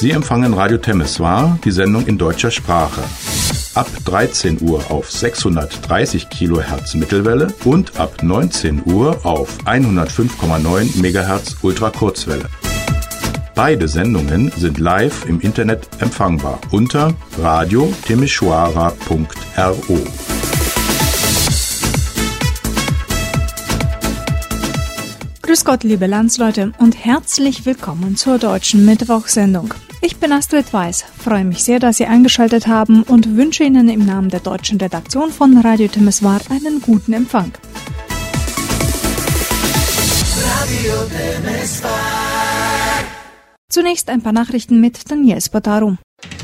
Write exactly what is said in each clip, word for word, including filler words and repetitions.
Sie empfangen Radio Temeswar, die Sendung in deutscher Sprache. Ab dreizehn Uhr auf sechshundertdreißig Kilohertz Mittelwelle und ab neunzehn Uhr auf hundertfünf Komma neun Megahertz Ultrakurzwelle. Beide Sendungen sind live im Internet empfangbar unter radio temeshwara punkt ro. Grüß Gott, liebe Landsleute, und herzlich willkommen zur deutschen Mittwochsendung. Ich bin Astrid Weiß, freue mich sehr, dass Sie eingeschaltet haben und wünsche Ihnen im Namen der deutschen Redaktion von Radio Temeswar einen guten Empfang. Radio Temeswar. Zunächst ein paar Nachrichten mit Daniel Spataru.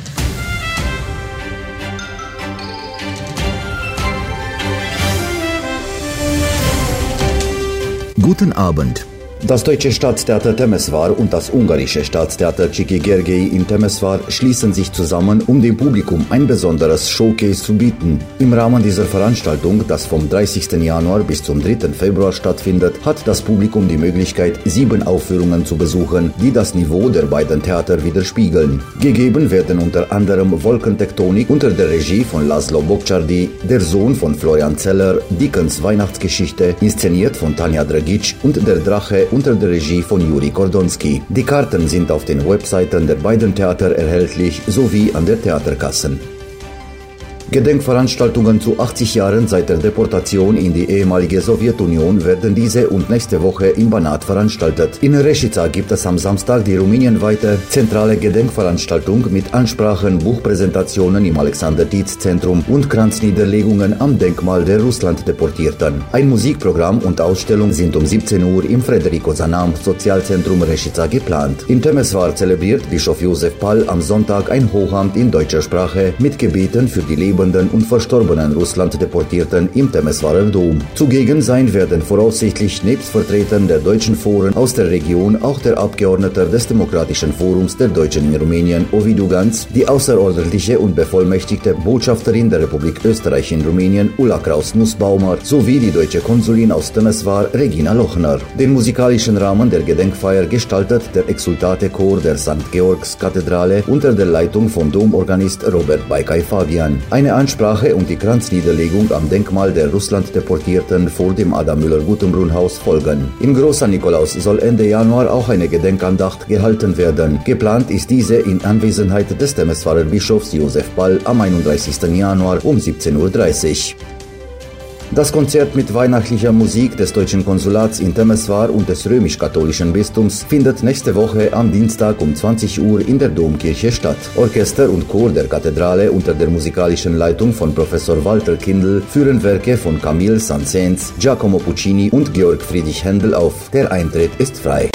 Guten Abend. Das deutsche Staatstheater Temeswar und das ungarische Staatstheater Csiki Gergely in Temeswar schließen sich zusammen, um dem Publikum ein besonderes Showcase zu bieten. Im Rahmen dieser Veranstaltung, das vom dreißigsten Januar bis zum dritten Februar stattfindet, hat das Publikum die Möglichkeit, sieben Aufführungen zu besuchen, die das Niveau der beiden Theater widerspiegeln. Gegeben werden unter anderem Wolkentektonik unter der Regie von Laszlo Boczardi, Der Sohn von Florian Zeller, Dickens Weihnachtsgeschichte, inszeniert von Tanja Dragic, und Der Drache unter der Regie von Juri Kordonski. Die Karten sind auf den Webseiten der beiden Theater erhältlich sowie an der Theaterkassen. Gedenkveranstaltungen zu achtzig Jahren seit der Deportation in die ehemalige Sowjetunion werden diese und nächste Woche in Banat veranstaltet. In Rešica gibt es am Samstag die rumänienweite zentrale Gedenkveranstaltung mit Ansprachen, Buchpräsentationen im Alexander-Dietz-Zentrum und Kranzniederlegungen am Denkmal der Russland-Deportierten. Ein Musikprogramm und Ausstellung sind um siebzehn Uhr im Frederico Zanam Sozialzentrum Rešica geplant. In Temeswar zelebriert Bischof Josef Pall am Sonntag ein Hochamt in deutscher Sprache mit Gebeten für die Leben und verstorbenen Russland-Deportierten im Temeswarer Dom. Zugegen sein werden voraussichtlich nebst Vertretern der deutschen Foren aus der Region auch der Abgeordnete des Demokratischen Forums der Deutschen in Rumänien, Ovidiu Ganz, die außerordentliche und bevollmächtigte Botschafterin der Republik Österreich in Rumänien, Ulla Kraus-Nussbaumer, sowie die deutsche Konsulin aus Temeswar, Regina Lochner. Den musikalischen Rahmen der Gedenkfeier gestaltet der Exultate-Chor der Sankt Georgs-Kathedrale unter der Leitung von Domorganist Robert Baikay-Fabian. Eine Ansprache und die Kranzniederlegung am Denkmal der Russland-Deportierten vor dem Adam-Müller-Gutenbrunn-Haus folgen. In Großer Nikolaus soll Ende Januar auch eine Gedenkandacht gehalten werden. Geplant ist diese in Anwesenheit des Temeswarer Bischofs Josef Pall am einunddreißigsten Januar um siebzehn Uhr dreißig. Das Konzert mit weihnachtlicher Musik des deutschen Konsulats in Temeswar und des römisch-katholischen Bistums findet nächste Woche am Dienstag um zwanzig Uhr in der Domkirche statt. Orchester und Chor der Kathedrale unter der musikalischen Leitung von Professor Walter Kindl führen Werke von Camille Saint-Saëns, Giacomo Puccini und Georg Friedrich Händel auf. Der Eintritt ist frei.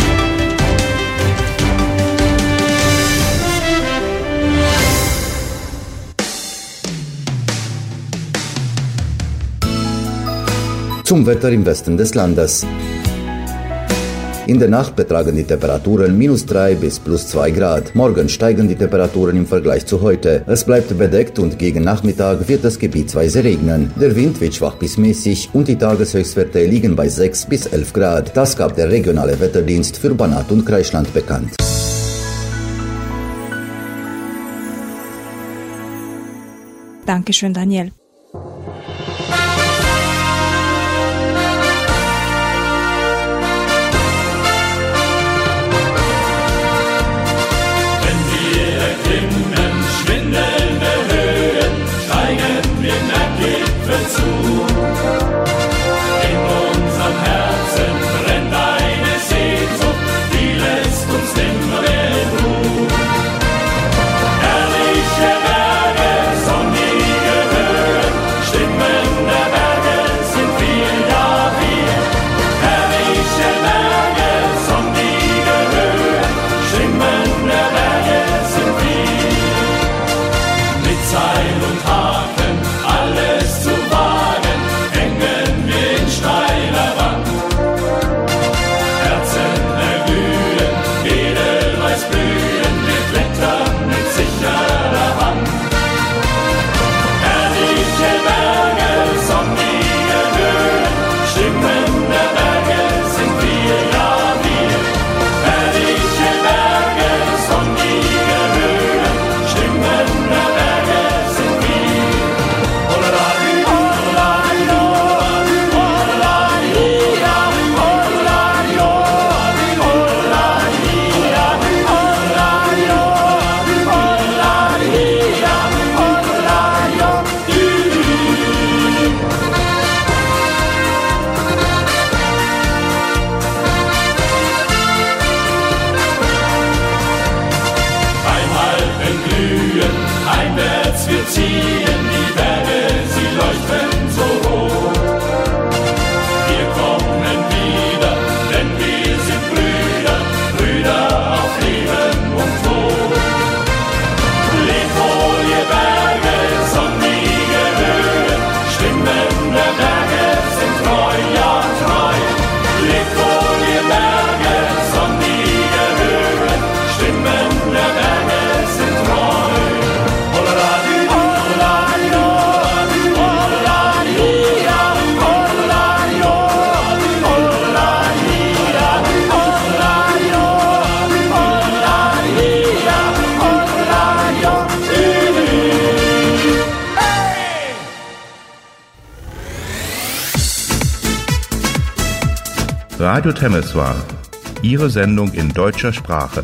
Zum Wetter im Westen des Landes. In der Nacht betragen die Temperaturen minus drei bis plus zwei Grad. Morgen steigen die Temperaturen im Vergleich zu heute. Es bleibt bedeckt und gegen Nachmittag wird es gebietsweise regnen. Der Wind wird schwach bis mäßig und die Tageshöchstwerte liegen bei sechs bis elf Grad. Das gab der regionale Wetterdienst für Banat und Kreisland bekannt. Dankeschön, Daniel. Herrliche Berge, sonnige Höhen, Radio Temeswar, Ihre Sendung in deutscher Sprache.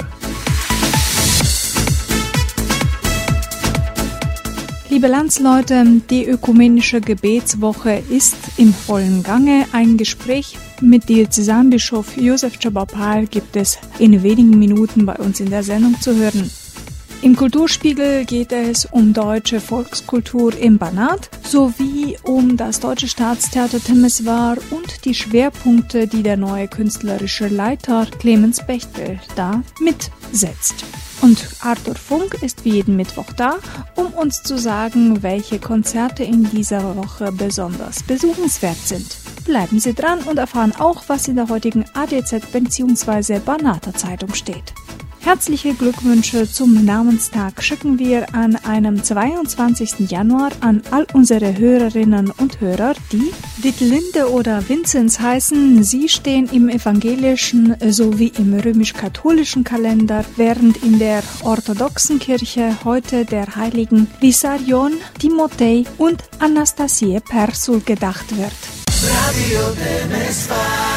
Liebe Landsleute, die ökumenische Gebetswoche ist im vollen Gange. Ein Gespräch mit Diözesanbischof Josef Chabapal gibt es in wenigen Minuten bei uns in der Sendung zu hören. Im Kulturspiegel geht es um deutsche Volkskultur im Banat sowie um das Deutsche Staatstheater Temeswar und die Schwerpunkte, die der neue künstlerische Leiter Clemens Bechtel da mitsetzt. Und Arthur Funk ist wie jeden Mittwoch da, um uns zu sagen, welche Konzerte in dieser Woche besonders besuchenswert sind. Bleiben Sie dran und erfahren auch, was in der heutigen A D Z bzw. Banater Zeitung steht. Herzliche Glückwünsche zum Namenstag schicken wir an einem zweiundzwanzigsten Januar an all unsere Hörerinnen und Hörer, die Ditlinde oder Vinzenz heißen. Sie stehen im evangelischen sowie im römisch-katholischen Kalender, während in der orthodoxen Kirche heute der Heiligen Vissarion, Timothei und Anastasie Persul gedacht wird. Radio Temeswar.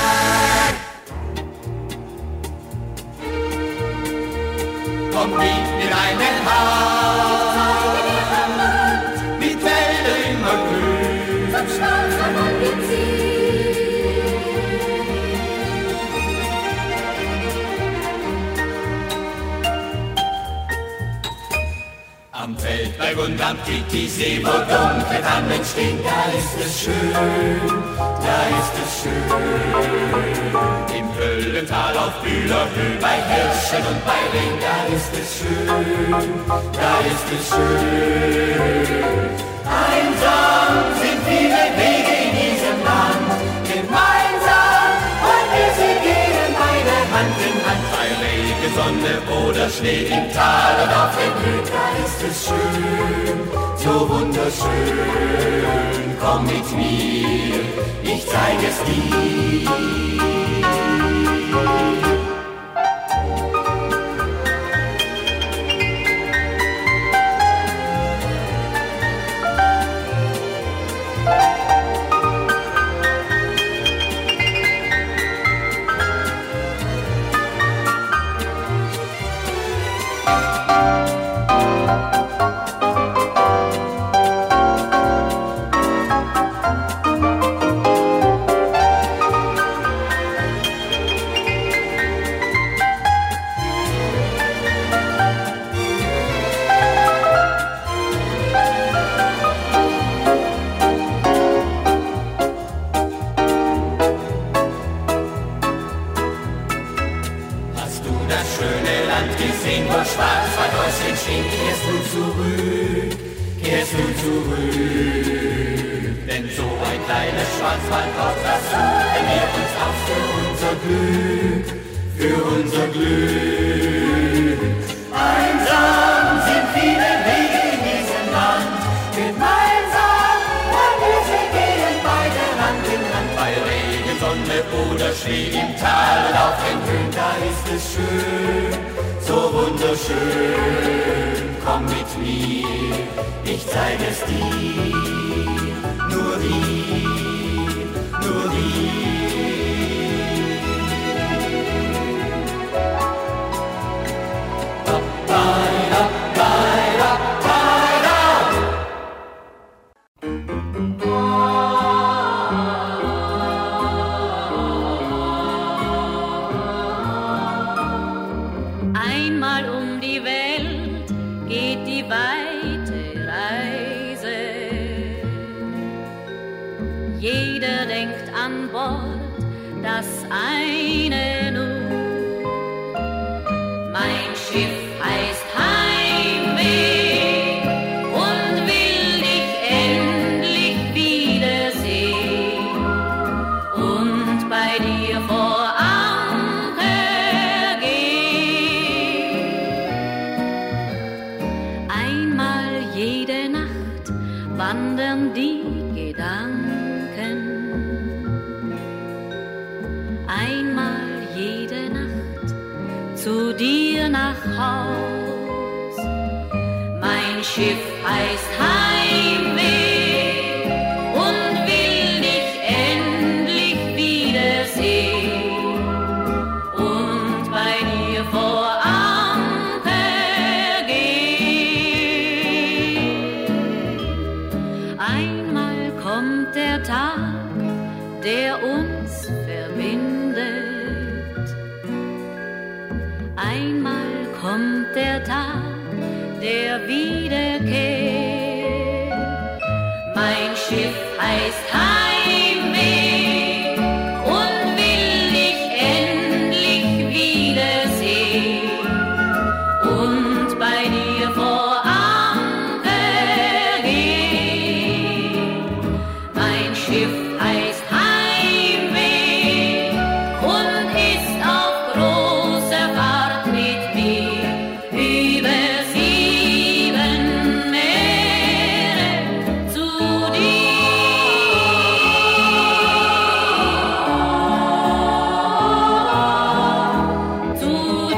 Komm mit in einen Hand, mit Wälder immer grün, zum Schwarzen und dem See. Am Feldberg und am Titisee, wo dunkle Tannen stehen, da ist es schön, da ist es schön. Im Höllental auf Bühlerhöhe, bei Hirschen und bei Reh, da ist es schön, da ist es schön. Einsam sind viele Wege in diesem Land, gemeinsam wollen wir sie gehen, beide Hand in Hand. Bei Regen, Sonne oder Schnee im Tal und auf den Höhen, da ist es schön, so wunderschön. Komm mit mir, ich zeige es dir. Schiff heißt Heimweh und will dich endlich wiedersehen. der Tag der Wiederkehr. Mein Schiff heißt Heimweg und will dich endlich wiedersehen und bei dir vor Anker gehen. Mein Schiff heißt Heimweg und ist auf großer Fahrt mit mir über sieben Meere zu dir, zu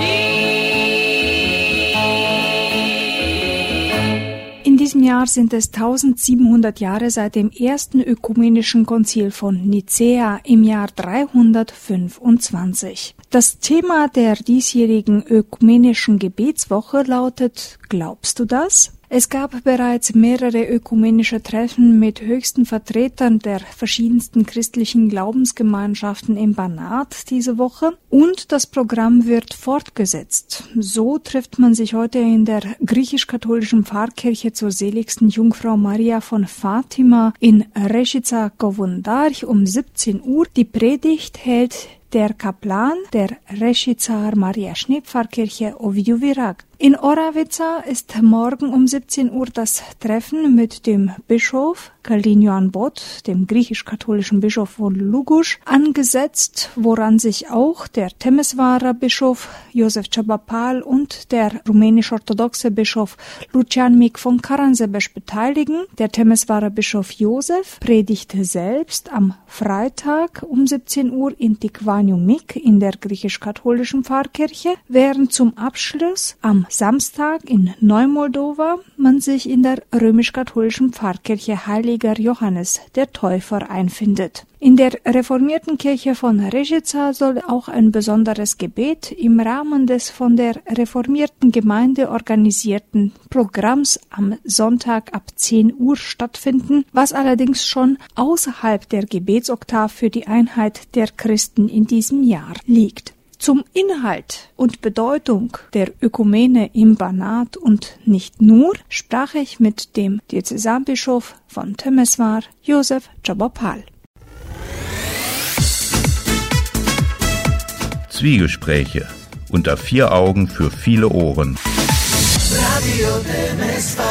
dir. In diesem Jahr sind es tausendsiebenhundert Jahre seit dem ersten ökumenischen Konzil von Nicäa im Jahr dreihundertfünfundzwanzig. Das Thema der diesjährigen ökumenischen Gebetswoche lautet: Glaubst du das? Es gab bereits mehrere ökumenische Treffen mit höchsten Vertretern der verschiedensten christlichen Glaubensgemeinschaften in Banat diese Woche und das Programm wird fortgesetzt. So trifft man sich heute in der griechisch-katholischen Pfarrkirche zur seligsten Jungfrau Maria von Fatima in Rešica Kovundar um siebzehn Uhr. Die Predigt hält der Kaplan der Rešicar Mariašne Pfarrkirche Ovidiu Virag. In Oravica ist morgen um siebzehn Uhr das Treffen mit dem Bischof Kalinian Bot, dem griechisch-katholischen Bischof von Luguš, angesetzt, woran sich auch der Temesvarer Bischof Josef Čabapal und der rumänisch-orthodoxe Bischof Lucian Mic von Caransebeș beteiligen. Der Temesvarer Bischof Josef predigte selbst am Freitag um siebzehn Uhr in Ticvaniu Mic in der griechisch-katholischen Pfarrkirche, während zum Abschluss am Samstag in Neumoldova man sich in der römisch-katholischen Pfarrkirche Heiliger Johannes der Täufer einfindet. In der reformierten Kirche von Rešica soll auch ein besonderes Gebet im Rahmen des von der reformierten Gemeinde organisierten Programms am Sonntag ab zehn Uhr stattfinden, was allerdings schon außerhalb der Gebetsoktav für die Einheit der Christen in diesem Jahr liegt. Zum Inhalt und Bedeutung der Ökumene im Banat und nicht nur sprach ich mit dem Diözesanbischof von Temesvar, Josef Čabapal. Zwiegespräche unter vier Augen für viele Ohren. Radio Temesvar.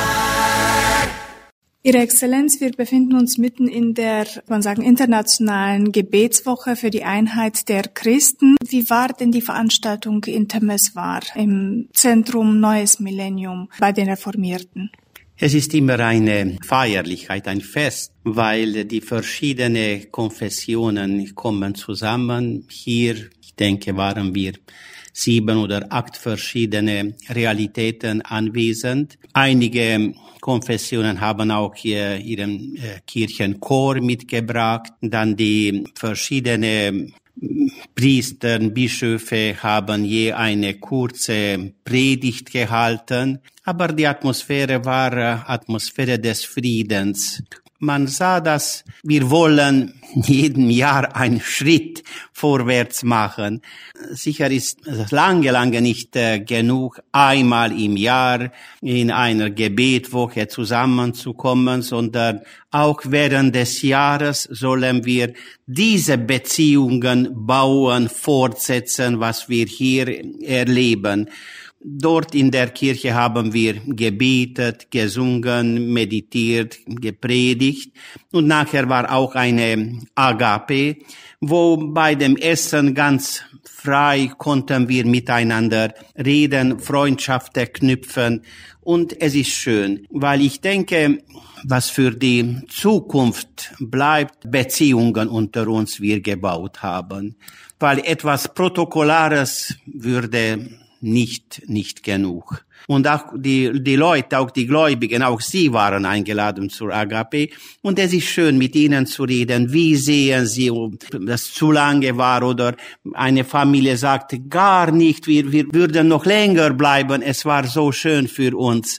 Ihre Exzellenz, wir befinden uns mitten in der, man sagen, internationalen Gebetswoche für die Einheit der Christen. Wie war denn die Veranstaltung in Temesvar im Zentrum Neues Millennium bei den Reformierten? Es ist immer eine Feierlichkeit, ein Fest, weil die verschiedenen Konfessionen kommen zusammen. Hier, ich denke, waren wir sieben oder acht verschiedene Realitäten anwesend. Einige Konfessionen haben auch hier ihren äh, Kirchenchor mitgebracht. Dann die verschiedenen Priester, Bischöfe haben je eine kurze Predigt gehalten. Aber die Atmosphäre war äh, Atmosphäre des Friedens. Man sah, dass wir wollen jeden Jahr einen Schritt vorwärts machen. Sicher ist es lange, lange nicht äh, genug, einmal im Jahr in einer Gebetwoche zusammenzukommen, sondern auch während des Jahres sollen wir diese Beziehungen bauen, fortsetzen, was wir hier erleben. Dort in der Kirche haben wir gebetet, gesungen, meditiert, gepredigt und nachher war auch eine Agape, wo bei dem Essen ganz frei konnten wir miteinander reden, Freundschaften knüpfen und es ist schön, weil ich denke, was für die Zukunft bleibt, Beziehungen unter uns wir gebaut haben, weil etwas Protokollares würde nicht, nicht genug. Und auch die, die Leute, auch die Gläubigen, auch sie waren eingeladen zur Agape. Und es ist schön, mit ihnen zu reden. Wie sehen sie, ob das zu lange war oder eine Familie sagte, gar nicht, wir, wir würden noch länger bleiben. Es war so schön für uns.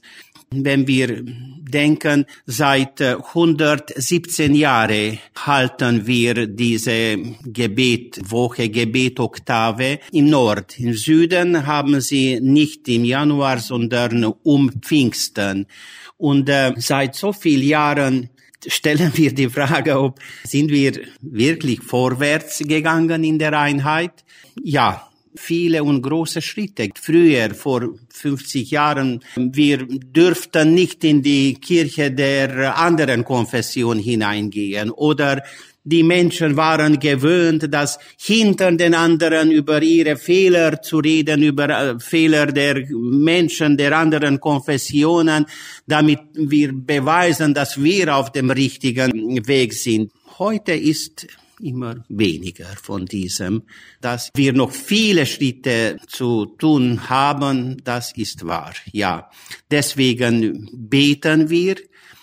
wenn wir denken, seit hundertsiebzehn Jahren halten wir diese Gebetwoche, Gebetoktave im Nord. Im Süden haben sie nicht im Januar, sondern um Pfingsten. Und äh, seit so vielen Jahren stellen wir die Frage, ob sind wir wirklich vorwärts gegangen in der Einheit? Ja. Viele und große Schritte. Früher, vor fünfzig Jahren, wir dürften nicht in die Kirche der anderen Konfession hineingehen oder die Menschen waren gewöhnt, dass hinter den anderen über ihre Fehler zu reden, über Fehler der Menschen der anderen Konfessionen, damit wir beweisen, dass wir auf dem richtigen Weg sind. Heute ist immer weniger von diesem. Dass wir noch viele Schritte zu tun haben, das ist wahr, ja. Deswegen beten wir,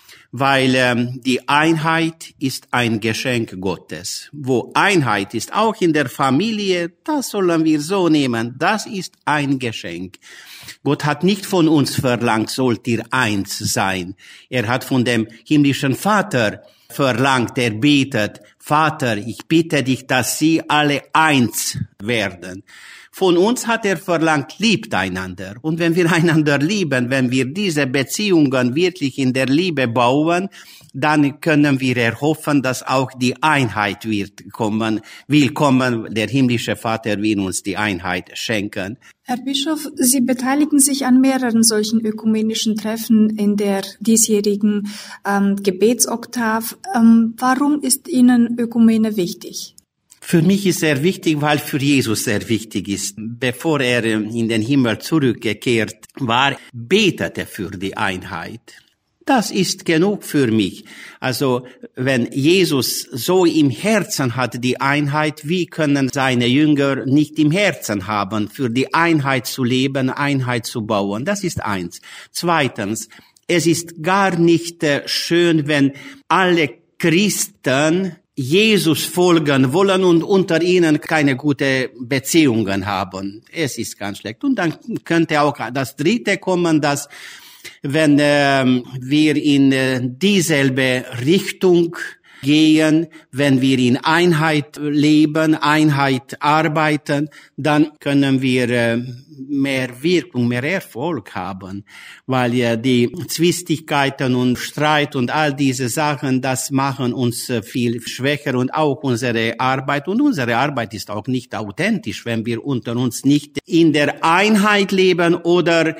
weil ähm, die Einheit ist ein Geschenk Gottes. Wo Einheit ist, auch in der Familie, das sollen wir so nehmen, das ist ein Geschenk. Gott hat nicht von uns verlangt, sollt ihr eins sein. Er hat von dem himmlischen Vater verlangt, er betet, Vater, ich bitte dich, dass sie alle eins werden. Von uns hat er verlangt, liebt einander. Und wenn wir einander lieben, wenn wir diese Beziehungen wirklich in der Liebe bauen, dann können wir erhoffen, dass auch die Einheit wird kommen, will kommen. Der himmlische Vater will uns die Einheit schenken. Herr Bischof, Sie beteiligen sich an mehreren solchen ökumenischen Treffen in der diesjährigen ähm, Gebetsoktav. Ähm, warum ist Ihnen Ökumene wichtig? Für mich ist er wichtig, weil für Jesus sehr wichtig ist. Bevor er in den Himmel zurückgekehrt war, betete er für die Einheit. Das ist genug für mich. Also, wenn Jesus so im Herzen hat, die Einheit, wie können seine Jünger nicht im Herzen haben, für die Einheit zu leben, Einheit zu bauen? Das ist eins. Zweitens, es ist gar nicht äh, schön, wenn alle Christen Jesus folgen wollen und unter ihnen keine gute Beziehungen haben. Es ist ganz schlecht. Und dann könnte auch das Dritte kommen, dass wenn äh, wir in äh, dieselbe Richtung gehen, wenn wir in Einheit leben, Einheit arbeiten, dann können wir äh, mehr Wirkung, mehr Erfolg haben, weil ja die Zwistigkeiten und Streit und all diese Sachen, das machen uns äh, viel schwächer und auch unsere Arbeit. Und unsere Arbeit ist auch nicht authentisch, wenn wir unter uns nicht in der Einheit leben oder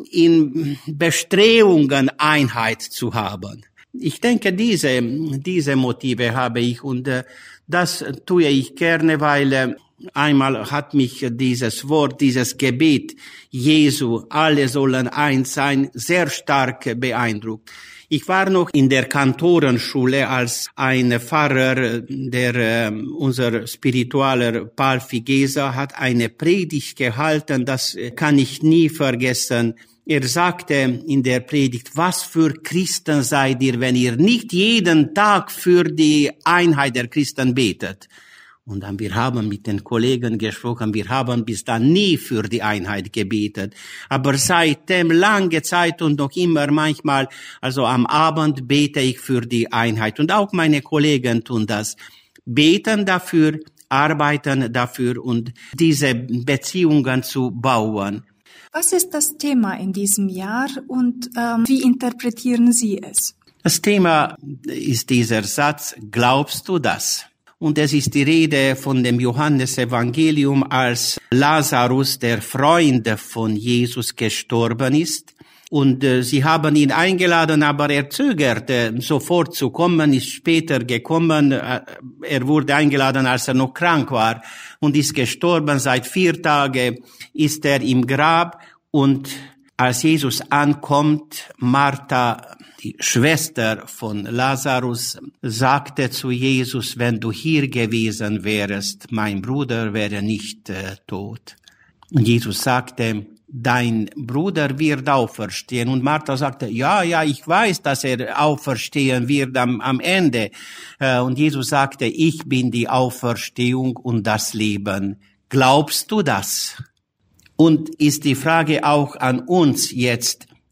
in Bestrebungen Einheit zu haben. Ich denke, diese, diese Motive habe ich und äh, das tue ich gerne, weil äh, einmal hat mich dieses Wort, dieses Gebet Jesu, alle sollen eins sein, sehr stark beeindruckt. Ich war noch in der Kantorenschule, als ein Pfarrer, der äh, unser spiritueller Paul Figesa hat eine Predigt gehalten, das kann ich nie vergessen. Er sagte in der Predigt, was für Christen seid ihr, wenn ihr nicht jeden Tag für die Einheit der Christen betet? Und dann wir haben mit den Kollegen gesprochen, wir haben bis dann nie für die Einheit gebetet. Aber seitdem lange Zeit und noch immer manchmal, also am Abend bete ich für die Einheit. Und auch meine Kollegen tun das. Beten dafür, arbeiten dafür und diese Beziehungen zu bauen. Was ist das Thema in diesem Jahr und ähm, wie interpretieren Sie es? Das Thema ist dieser Satz, glaubst du das? Und es ist die Rede von dem Johannesevangelium, als Lazarus, der Freund von Jesus, gestorben ist. Und äh, sie haben ihn eingeladen, aber er zögerte, sofort zu kommen, ist später gekommen. Äh, er wurde eingeladen, als er noch krank war und ist gestorben. Seit vier Tagen ist er im Grab. Und als Jesus ankommt, Martha, die Schwester von Lazarus, sagte zu Jesus, wenn du hier gewesen wärst, mein Bruder wäre nicht äh, tot. Und Jesus sagte, dein Bruder wird auferstehen. Und Martha sagte, ja, ja, ich weiß, dass er auferstehen wird am, am Ende. Und Jesus sagte, ich bin die Auferstehung und das Leben. Glaubst du das? Und ist die Frage auch an uns jetzt,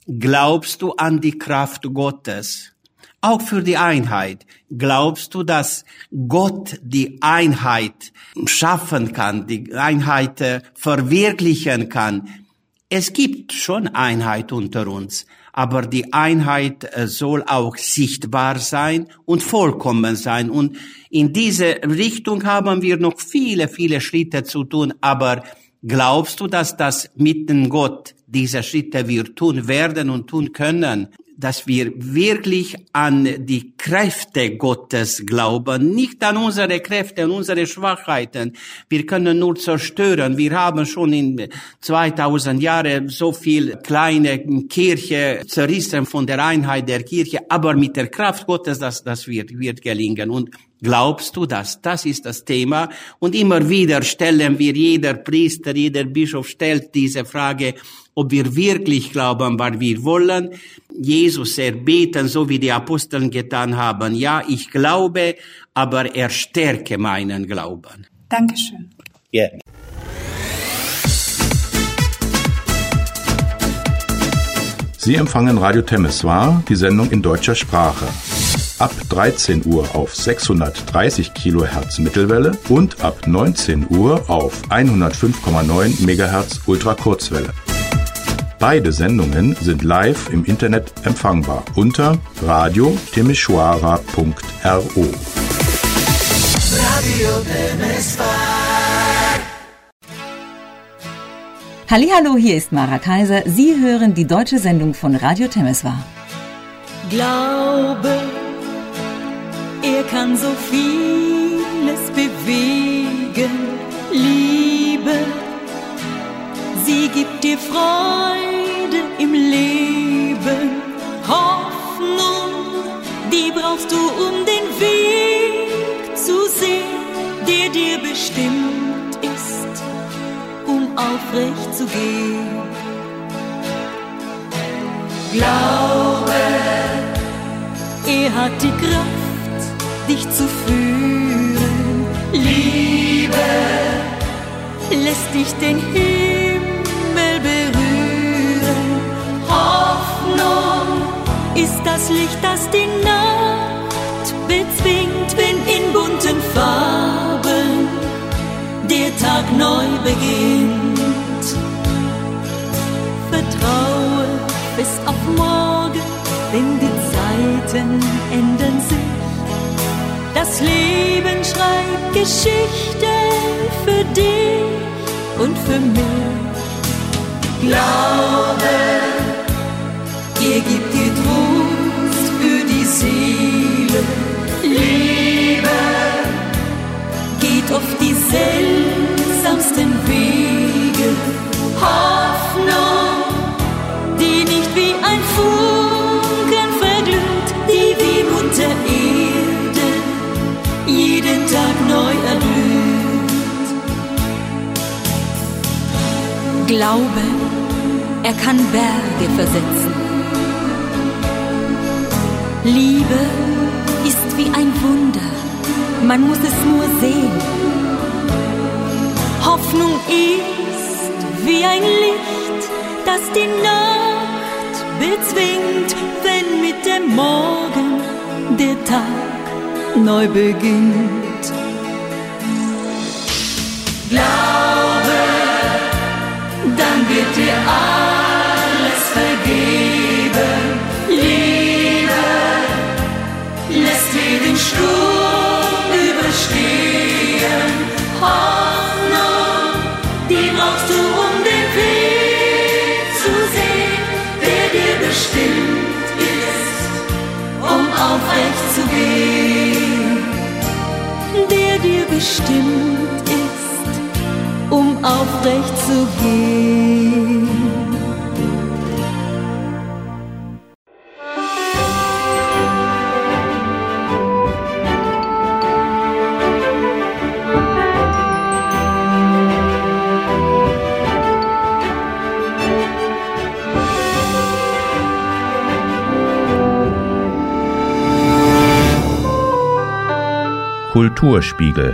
glaubst du an die Kraft Gottes? Auch für die Einheit. Glaubst du, dass Gott die Einheit schaffen kann, die Einheit äh, verwirklichen kann? Es gibt schon Einheit unter uns, aber die Einheit äh, soll auch sichtbar sein und vollkommen sein. Und in diese Richtung haben wir noch viele, viele Schritte zu tun. Aber glaubst du, dass das mit dem Gott diese Schritte wir tun werden und tun können? Dass wir wirklich an die Kräfte Gottes glauben, nicht an unsere Kräfte, an unsere Schwachheiten. Wir können nur zerstören. Wir haben schon in zweitausend Jahren so viel kleine Kirche zerrissen von der Einheit der Kirche, aber mit der Kraft Gottes, das, das wird, wird gelingen. Und glaubst du das? Das ist das Thema. Und immer wieder stellen wir, jeder Priester, jeder Bischof stellt diese Frage, ob wir wirklich glauben, was wir wollen. Jesus erbeten, so wie die Aposteln getan haben. Ja, ich glaube, aber er stärke meinen Glauben. Dankeschön. Ja. Sie empfangen Radio Temeswar, die Sendung in deutscher Sprache. Ab dreizehn Uhr auf sechshundertdreißig Kilohertz Mittelwelle und ab neunzehn Uhr auf hundertfünf Komma neun Megahertz Ultrakurzwelle. Beide Sendungen sind live im Internet empfangbar unter radio temeswara punkt ro. Radio Temeswar. Hallihallo, hier ist Mara Kaiser. Sie hören die deutsche Sendung von Radio Temeswar. Glaube, er kann so vieles bewegen. Liebe, sie gibt dir Freude im Leben. Hoffnung, die brauchst du, um den Weg zu sehen, der dir bestimmt ist, um aufrecht zu gehen. Glaube, er hat die Kraft, dich zu führen. Liebe, lässt dich den Himmel berühren. Hoffnung ist das Licht, das die Nacht bezwingt, wenn in bunten Farben der Tag neu beginnt. Vertraue bis auf morgen, denn die Zeiten ändern sich. Das Leben schreibt Geschichten für dich und für mich. Glaube, er gibt dir Trost für die Seele. Liebe geht auf die seltsamsten Wege. Hoffnung, die nicht wie ein Funken verglüht, die wie Mutter Erde jeden Tag neu erblüht. Glaube, er kann Berge versetzen. Liebe ist wie ein Wunder, man muss es nur sehen. Hoffnung ist wie ein Licht, das die Nacht bezwingt, wenn mit dem Morgen der Tag neu beginnt. Glaube, dann wird dir alles vergeben. Liebe lässt jeden Sturm überstehen. Hoffnung, die brauchst du, um den Weg zu sehen, der dir bestimmt ist, um aufrecht zu gehen. Der dir bestimmt ist, um aufrecht zu gehen. Kulturspiegel.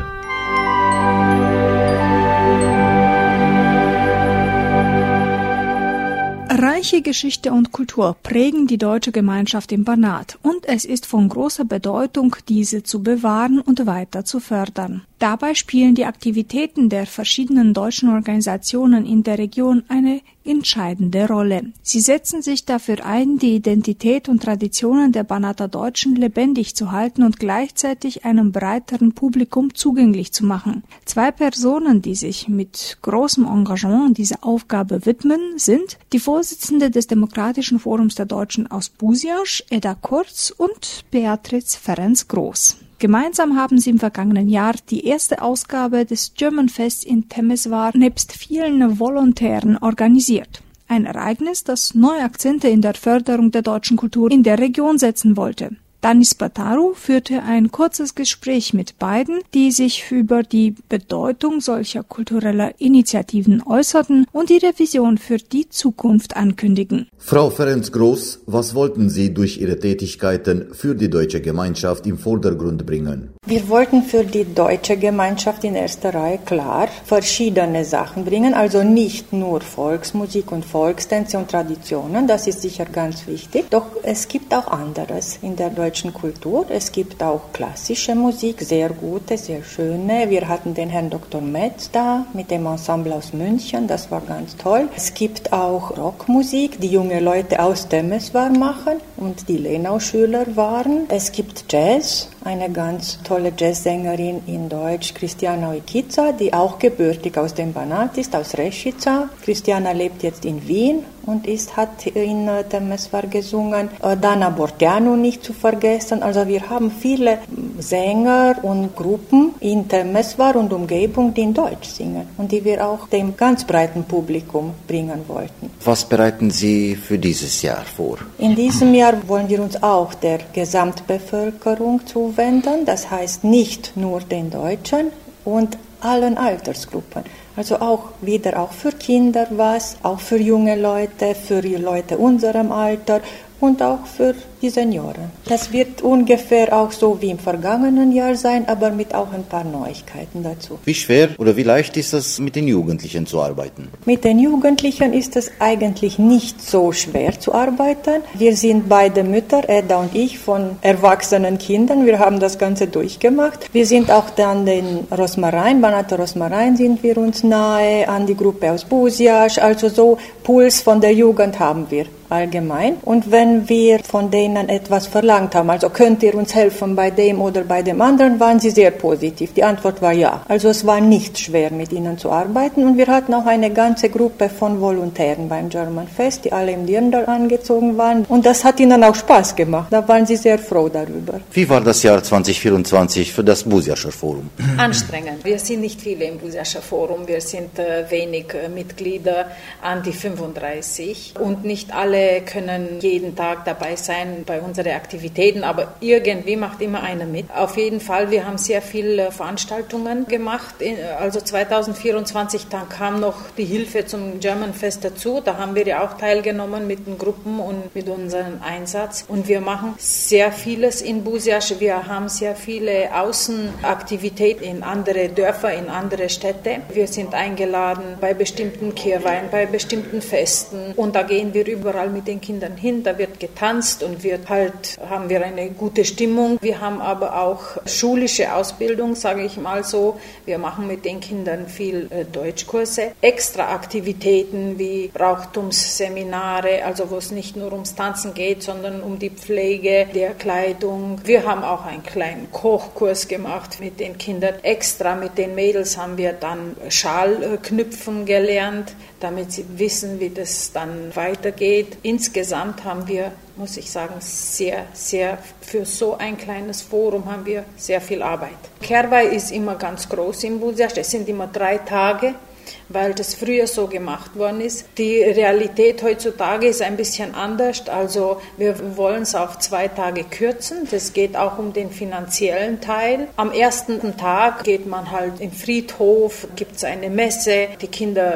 Reiche Geschichte und Kultur prägen die deutsche Gemeinschaft im Banat und es ist von großer Bedeutung, diese zu bewahren und weiter zu fördern. Dabei spielen die Aktivitäten der verschiedenen deutschen Organisationen in der Region eine entscheidende Rolle. Sie setzen sich dafür ein, die Identität und Traditionen der Banater Deutschen lebendig zu halten und gleichzeitig einem breiteren Publikum zugänglich zu machen. Zwei Personen, die sich mit großem Engagement dieser Aufgabe widmen, sind die Vorsitzende des Demokratischen Forums der Deutschen aus Buziasz, Eda Kurz, und Beatrice Ferenc-Groß. Gemeinsam haben sie im vergangenen Jahr die erste Ausgabe des German Fest in Temeswar nebst vielen Volontären organisiert. Ein Ereignis, das neue Akzente in der Förderung der deutschen Kultur in der Region setzen wollte. Danis Bataru führte ein kurzes Gespräch mit beiden, die sich über die Bedeutung solcher kultureller Initiativen äußerten und ihre Vision für die Zukunft ankündigen. Frau Ferenc-Groß, was wollten Sie durch Ihre Tätigkeiten für die deutsche Gemeinschaft im Vordergrund bringen? Wir wollten für die deutsche Gemeinschaft in erster Reihe klar verschiedene Sachen bringen, also nicht nur Volksmusik und Volkstänze und Traditionen, das ist sicher ganz wichtig, doch es gibt auch anderes in der deutschen Kultur. Es gibt auch klassische Musik, sehr gute, sehr schöne. Wir hatten den Herrn Doktor Metz da mit dem Ensemble aus München, das war ganz toll. Es gibt auch Rockmusik, die junge Leute aus Temeswar machen und die Lenau-Schüler waren. Es gibt Jazz, eine ganz tolle Jazzsängerin in Deutsch, Christiana Ojkica, die auch gebürtig aus dem Banat ist, aus Reschica. Christiana lebt jetzt in Wien und ist, hat in Temeswar gesungen. Dana Borteanu nicht zu vergessen. Also wir haben viele Sänger und Gruppen in Temeswar und Umgebung, die in Deutsch singen und die wir auch dem ganz breiten Publikum bringen wollten. Was bereiten Sie für dieses Jahr vor? In diesem Jahr wollen wir uns auch der Gesamtbevölkerung zuwenden. Das heißt nicht nur den Deutschen und allen Altersgruppen. Also auch wieder auch für Kinder was, auch für junge Leute, für Leute unserem Alter und auch für die Senioren. Das wird ungefähr auch so wie im vergangenen Jahr sein, aber mit auch ein paar Neuigkeiten dazu. Wie schwer oder wie leicht ist es, mit den Jugendlichen zu arbeiten? Mit den Jugendlichen ist es eigentlich nicht so schwer zu arbeiten. Wir sind beide Mütter, Edda und ich, von erwachsenen Kindern. Wir haben das Ganze durchgemacht. Wir sind auch dann den Rosmarin, Banater Rosmarin sind wir uns nahe, an die Gruppe aus Buziasz. Also so Puls von der Jugend haben wir allgemein. Und wenn wir von denen etwas verlangt haben, also könnt ihr uns helfen bei dem oder bei dem anderen, waren sie sehr positiv. Die Antwort war ja. Also es war nicht schwer, mit ihnen zu arbeiten. Und wir hatten auch eine ganze Gruppe von Volontären beim German Fest, die alle im Dirndl angezogen waren. Und das hat ihnen auch Spaß gemacht. Da waren sie sehr froh darüber. Wie war das Jahr zwanzig vierundzwanzig für das Buziacer Forum? Anstrengend. Wir sind nicht viele im Buziacer Forum. Wir sind äh, wenig äh, Mitglieder, an die fünfunddreißig. Und nicht alle können jeden Tag dabei sein bei unseren Aktivitäten, aber irgendwie macht immer einer mit. Auf jeden Fall, wir haben sehr viele Veranstaltungen gemacht. Also zwanzig vierundzwanzig, dann kam noch die Hilfe zum German Fest dazu. Da haben wir ja auch teilgenommen mit den Gruppen und mit unserem Einsatz. Und wir machen sehr vieles in Buziasz. Wir haben sehr viele Außenaktivitäten in andere Dörfer, in andere Städte. Wir sind eingeladen bei bestimmten Kehrweinen, bei bestimmten Festen. Und da gehen wir überall mit den Kindern hin. Da wird getanzt und wird halt, haben wir eine gute Stimmung. Wir haben aber auch schulische Ausbildung, sage ich mal so. Wir machen mit den Kindern viel äh, Deutschkurse. Extra Aktivitäten wie Brauchtumsseminare, also wo es nicht nur ums Tanzen geht, sondern um die Pflege der Kleidung. Wir haben auch einen kleinen Kochkurs gemacht mit den Kindern. Extra mit den Mädels haben wir dann Schalknüpfen gelernt, damit sie wissen, wie das dann weitergeht. Insgesamt haben wir, muss ich sagen, sehr, sehr, für so ein kleines Forum haben wir sehr viel Arbeit. Kehrweih ist immer ganz groß in Buziasz, es sind immer drei Tage, weil das früher so gemacht worden ist. Die Realität heutzutage ist ein bisschen anders, also wir wollen es auf zwei Tage kürzen. Das geht auch um den finanziellen Teil. Am ersten Tag geht man halt im Friedhof, gibt es eine Messe, die Kinder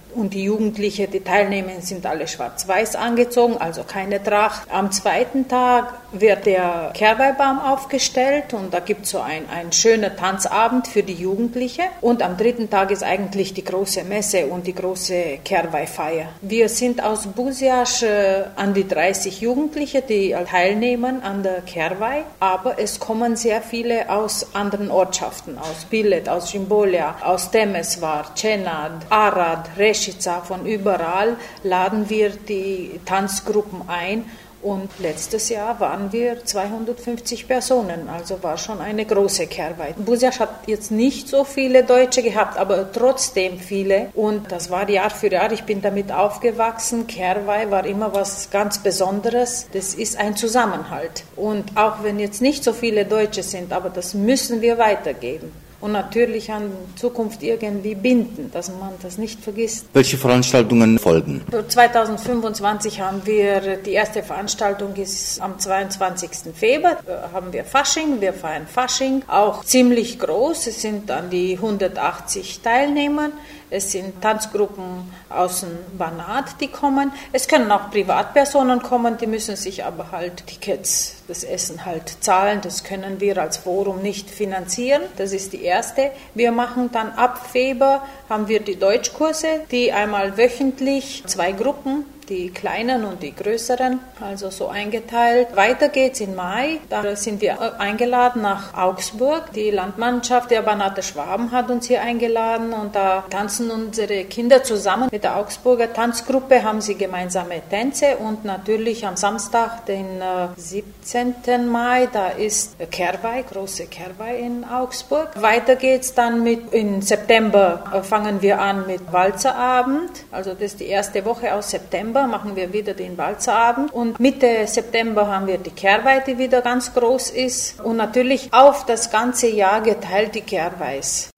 und die Jugendlichen, die teilnehmen, sind alle schwarz-weiß angezogen, also keine Tracht. Am zweiten Tag wird der Kehrweihbaum aufgestellt und da gibt es so ein, ein schöner Tanzabend für die Jugendlichen. Und am dritten Tag ist eigentlich die große Messe und die große Kehrweihfeier. Wir sind aus Buziasz äh, an die dreißig Jugendliche, die teilnehmen an der Kehrweih, aber es kommen sehr viele aus anderen Ortschaften, aus Bilet, aus Jimbolia, aus Temesvar, Cenad, Arad, Reshica, von überall laden wir die Tanzgruppen ein. Und letztes Jahr waren wir zweihundertfünfzig Personen, also war schon eine große Kehrweih. Buziasz hat jetzt nicht so viele Deutsche gehabt, aber trotzdem viele. Und das war Jahr für Jahr, ich bin damit aufgewachsen. Kehrweih war immer was ganz Besonderes. Das ist ein Zusammenhalt. Und auch wenn jetzt nicht so viele Deutsche sind, aber das müssen wir weitergeben. Und natürlich an Zukunft irgendwie binden, dass man das nicht vergisst. Welche Veranstaltungen folgen? Für zweitausendfünfundzwanzig haben wir, die erste Veranstaltung ist am zweiundzwanzigsten Februar, haben wir Fasching, wir feiern Fasching, auch ziemlich groß, es sind an die hundertachtzig Teilnehmer. Es sind Tanzgruppen aus dem Banat, die kommen. Es können auch Privatpersonen kommen, die müssen sich aber halt Tickets, das Essen halt zahlen. Das können wir als Forum nicht finanzieren. Das ist die erste. Wir machen dann ab Februar, haben wir die Deutschkurse, die einmal wöchentlich, zwei Gruppen, die kleinen und die größeren, also so eingeteilt. Weiter geht's im Mai, da sind wir eingeladen nach Augsburg. Die Landmannschaft der Banater Schwaben hat uns hier eingeladen und da tanzen unsere Kinder zusammen mit der Augsburger Tanzgruppe, haben sie gemeinsame Tänze und natürlich am Samstag, den siebzehnten Mai, da ist Kehrweih, große Kehrweih in Augsburg. Weiter geht's dann mit, im September fangen wir an mit Walzerabend, also das ist die erste Woche aus September, machen wir wieder den Walzerabend und Mitte September haben wir die Kehrweih, die wieder ganz groß ist und natürlich auf das ganze Jahr geteilt die Kehrweihs.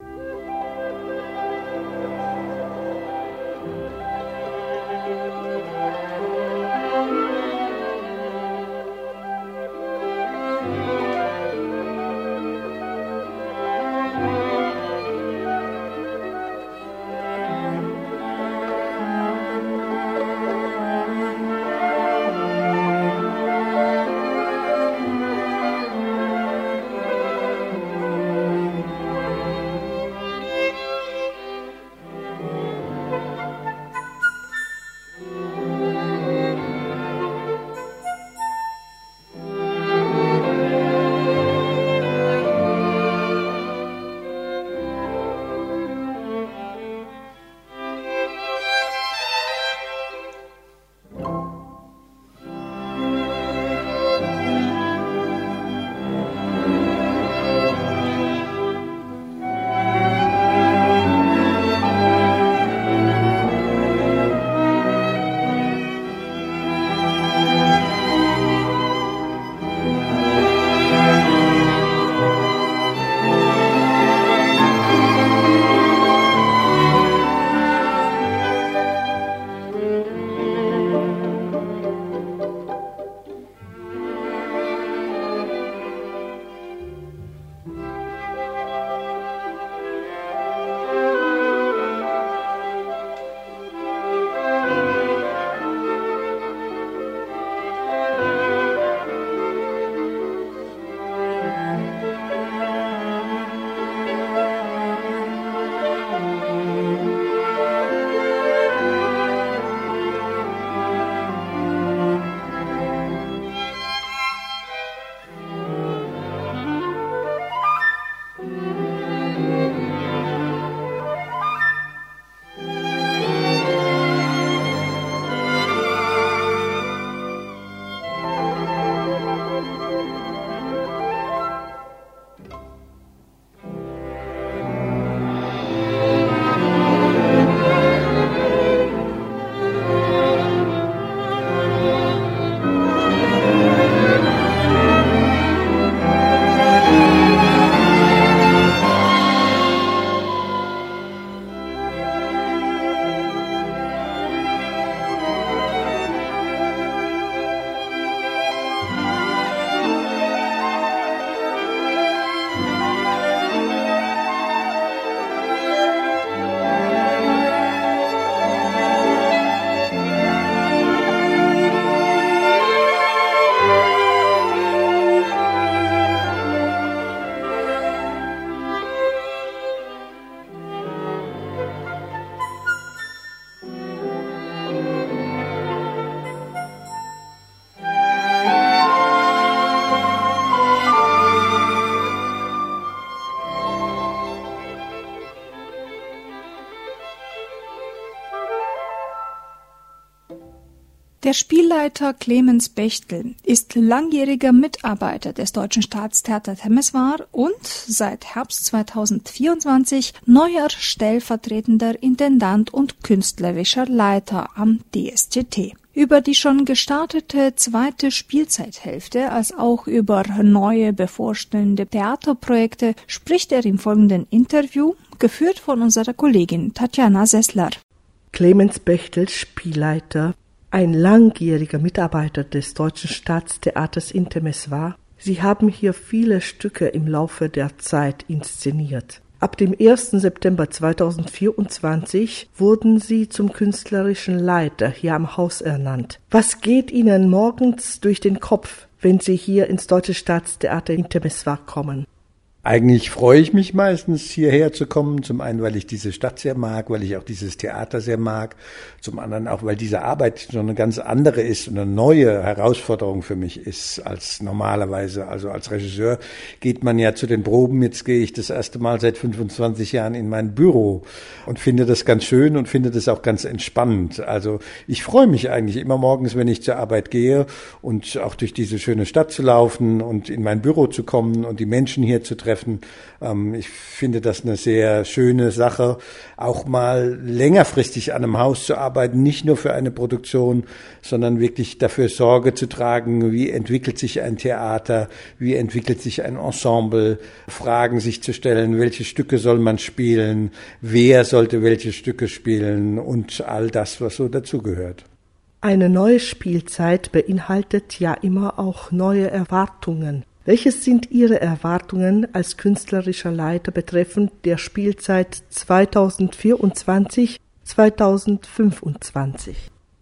Der Spielleiter Clemens Bechtel ist langjähriger Mitarbeiter des Deutschen Staatstheater Temeswar und seit Herbst zweitausendvierundzwanzig neuer stellvertretender Intendant und künstlerischer Leiter am D S T T. Über die schon gestartete zweite Spielzeithälfte als auch über neue bevorstehende Theaterprojekte spricht er im folgenden Interview, geführt von unserer Kollegin Tatjana Sessler. Clemens Bechtel, Spielleiter, ein langjähriger Mitarbeiter des Deutschen Staatstheaters in Temeswar. Sie haben hier viele Stücke im Laufe der Zeit inszeniert. Ab dem ersten September zweitausendvierundzwanzig wurden Sie zum künstlerischen Leiter hier am Haus ernannt. Was geht Ihnen morgens durch den Kopf, wenn Sie hier ins Deutsche Staatstheater in Temeswar kommen? Eigentlich freue ich mich meistens, hierher zu kommen. Zum einen, weil ich diese Stadt sehr mag, weil ich auch dieses Theater sehr mag. Zum anderen auch, weil diese Arbeit schon eine ganz andere ist und eine neue Herausforderung für mich ist als normalerweise. Also als Regisseur geht man ja zu den Proben. Jetzt gehe ich das erste Mal seit fünfundzwanzig Jahren in mein Büro und finde das ganz schön und finde das auch ganz entspannend. Also ich freue mich eigentlich immer morgens, wenn ich zur Arbeit gehe und auch durch diese schöne Stadt zu laufen und in mein Büro zu kommen und die Menschen hier zu treffen. Ich finde das eine sehr schöne Sache, auch mal längerfristig an einem Haus zu arbeiten, nicht nur für eine Produktion, sondern wirklich dafür Sorge zu tragen, wie entwickelt sich ein Theater, wie entwickelt sich ein Ensemble, Fragen sich zu stellen, welche Stücke soll man spielen, wer sollte welche Stücke spielen und all das, was so dazugehört. Eine neue Spielzeit beinhaltet ja immer auch neue Erwartungen. Welches sind Ihre Erwartungen als künstlerischer Leiter betreffend der Spielzeit zweitausendvierundzwanzig bis zweitausendfünfundzwanzig?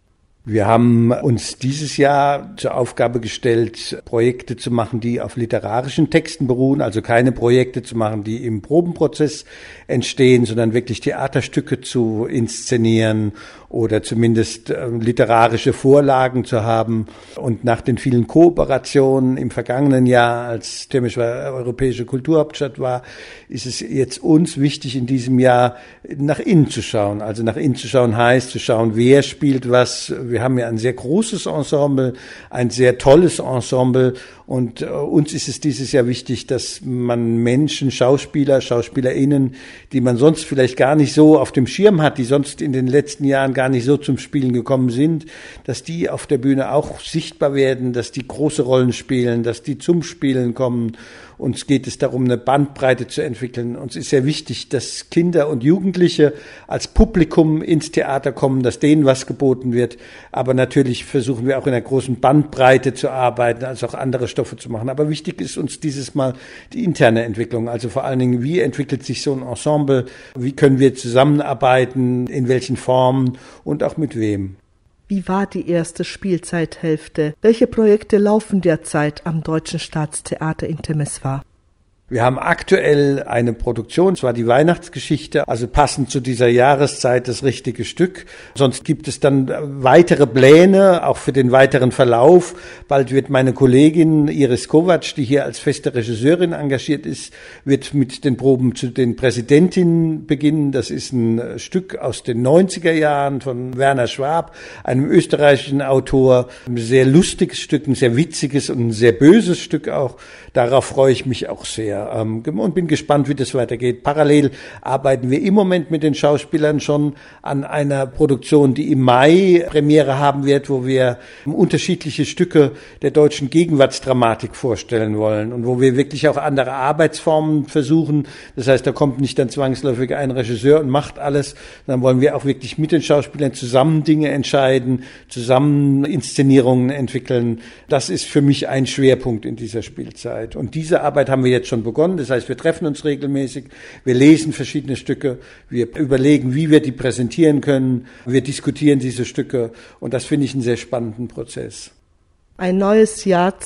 Wir haben uns dieses Jahr zur Aufgabe gestellt, Projekte zu machen, die auf literarischen Texten beruhen, also keine Projekte zu machen, die im Probenprozess entstehen, sondern wirklich Theaterstücke zu inszenieren oder zumindest äh, literarische Vorlagen zu haben. Und nach den vielen Kooperationen im vergangenen Jahr, als Temeswar europäische Kulturhauptstadt war, ist es jetzt uns wichtig, in diesem Jahr nach innen zu schauen. Also nach innen zu schauen heißt, zu schauen, wer spielt was. Wir haben ja ein sehr großes Ensemble, ein sehr tolles Ensemble. Und äh, uns ist es dieses Jahr wichtig, dass man Menschen, Schauspieler, SchauspielerInnen, die man sonst vielleicht gar nicht so auf dem Schirm hat, die sonst in den letzten Jahren gar nicht so zum Spielen gekommen sind, dass die auf der Bühne auch sichtbar werden, dass die große Rollen spielen, dass die zum Spielen kommen. Uns geht es darum, eine Bandbreite zu entwickeln. Uns ist sehr wichtig, dass Kinder und Jugendliche als Publikum ins Theater kommen, dass denen was geboten wird. Aber natürlich versuchen wir auch in einer großen Bandbreite zu arbeiten, also auch andere Stoffe zu machen. Aber wichtig ist uns dieses Mal die interne Entwicklung. Also vor allen Dingen, wie entwickelt sich so ein Ensemble? Wie können wir zusammenarbeiten? In welchen Formen? Und auch mit wem? Wie war die erste Spielzeithälfte? Welche Projekte laufen derzeit am Deutschen Staatstheater in Temeswar? Wir haben aktuell eine Produktion, zwar die Weihnachtsgeschichte, also passend zu dieser Jahreszeit das richtige Stück. Sonst gibt es dann weitere Pläne, auch für den weiteren Verlauf. Bald wird meine Kollegin Iris Kovac, die hier als feste Regisseurin engagiert ist, wird mit den Proben zu den Präsidentinnen beginnen. Das ist ein Stück aus den neunziger Jahren von Werner Schwab, einem österreichischen Autor. Ein sehr lustiges Stück, ein sehr witziges und ein sehr böses Stück auch. Darauf freue ich mich auch sehr. Und bin gespannt, wie das weitergeht. Parallel arbeiten wir im Moment mit den Schauspielern schon an einer Produktion, die im Mai Premiere haben wird, wo wir unterschiedliche Stücke der deutschen Gegenwartsdramatik vorstellen wollen und wo wir wirklich auch andere Arbeitsformen versuchen. Das heißt, da kommt nicht dann zwangsläufig ein Regisseur und macht alles, dann wollen wir auch wirklich mit den Schauspielern zusammen Dinge entscheiden, zusammen Inszenierungen entwickeln. Das ist für mich ein Schwerpunkt in dieser Spielzeit. Und diese Arbeit haben wir jetzt schon begonnen. Das heißt, wir treffen uns regelmäßig, wir lesen verschiedene Stücke, wir überlegen, wie wir die präsentieren können, wir diskutieren diese Stücke und das finde ich einen sehr spannenden Prozess. Ein neues Jahr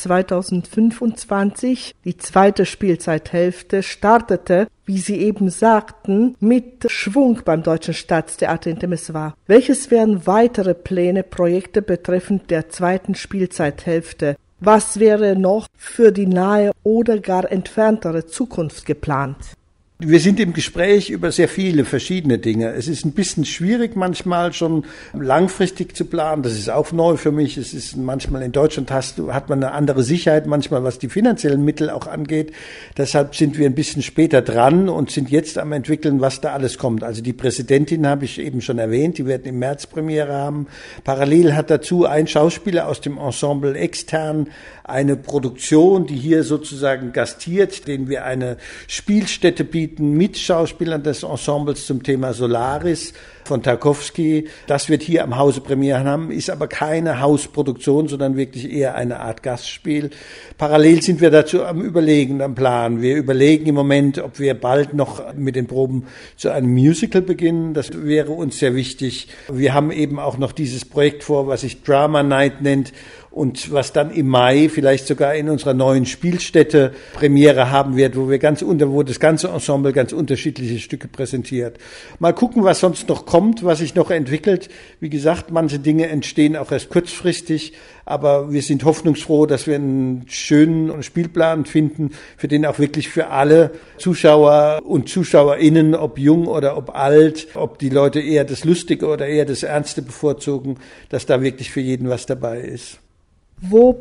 zweitausendfünfundzwanzig, die zweite Spielzeithälfte, startete, wie Sie eben sagten, mit Schwung beim Deutschen Staatstheater in Temeswar. Welches wären weitere Pläne, Projekte betreffend der zweiten Spielzeithälfte? Was wäre noch für die nahe oder gar entferntere Zukunft geplant? Wir sind im Gespräch über sehr viele verschiedene Dinge. Es ist ein bisschen schwierig manchmal schon langfristig zu planen. Das ist auch neu für mich. Es ist manchmal in Deutschland hast, hat man eine andere Sicherheit, manchmal was die finanziellen Mittel auch angeht. Deshalb sind wir ein bisschen später dran und sind jetzt am entwickeln, was da alles kommt. Also die Präsidentin habe ich eben schon erwähnt, die werden im März Premiere haben. Parallel hat dazu ein Schauspieler aus dem Ensemble extern eine Produktion, die hier sozusagen gastiert, denen wir eine Spielstätte bieten mit Schauspielern des Ensembles zum Thema Solaris von Tarkowski. Das wird hier am Hause Premiere haben, ist aber keine Hausproduktion, sondern wirklich eher eine Art Gastspiel. Parallel sind wir dazu am Überlegen, am Plan. Wir überlegen im Moment, ob wir bald noch mit den Proben zu einem Musical beginnen. Das wäre uns sehr wichtig. Wir haben eben auch noch dieses Projekt vor, was sich Drama Night nennt, und was dann im Mai vielleicht sogar in unserer neuen Spielstätte Premiere haben wird, wo wir ganz unter, wo das ganze Ensemble ganz unterschiedliche Stücke präsentiert. Mal gucken, was sonst noch kommt, was sich noch entwickelt. Wie gesagt, manche Dinge entstehen auch erst kurzfristig, aber wir sind hoffnungsfroh, dass wir einen schönen Spielplan finden, für den auch wirklich für alle Zuschauer und ZuschauerInnen, ob jung oder ob alt, ob die Leute eher das Lustige oder eher das Ernste bevorzugen, dass da wirklich für jeden was dabei ist. Wo